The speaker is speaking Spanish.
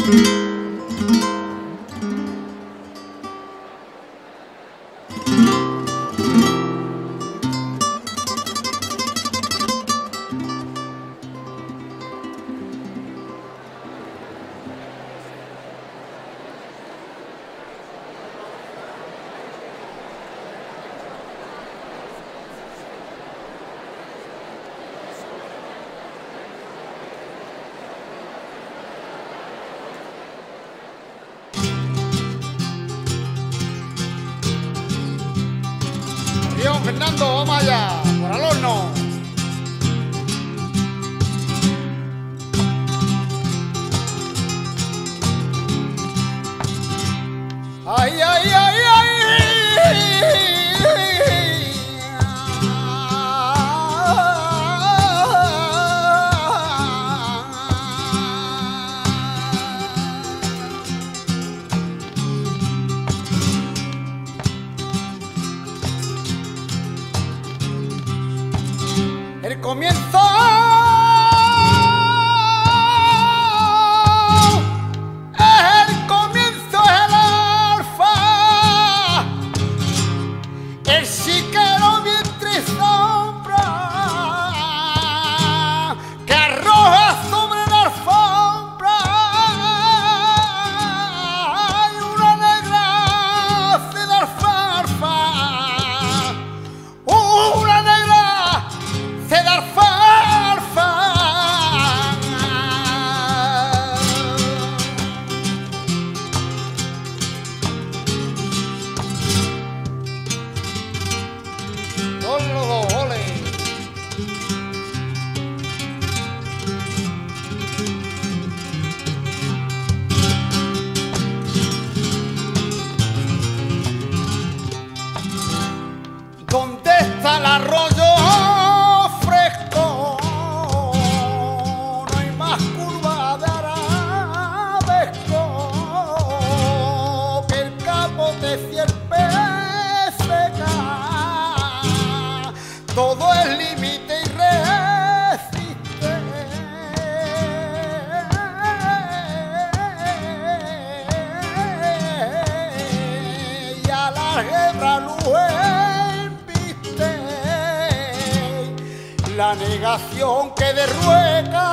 Fernando, vamos allá, por al horno. Ay, ay, ay, ay. El comienzo es el comienzo, es el alfa, el chiquero vientre y sombra que arroja sobre la alfombra. Hay una negra se da alfalfa, una negra se da alfalfa. Con los dos, ole. ¿Dónde está el arroyo fresco? No hay más curva de arabesco que el capote cierpe seca. Todo es límite y resiste. Y a la guerra la negación que derrueca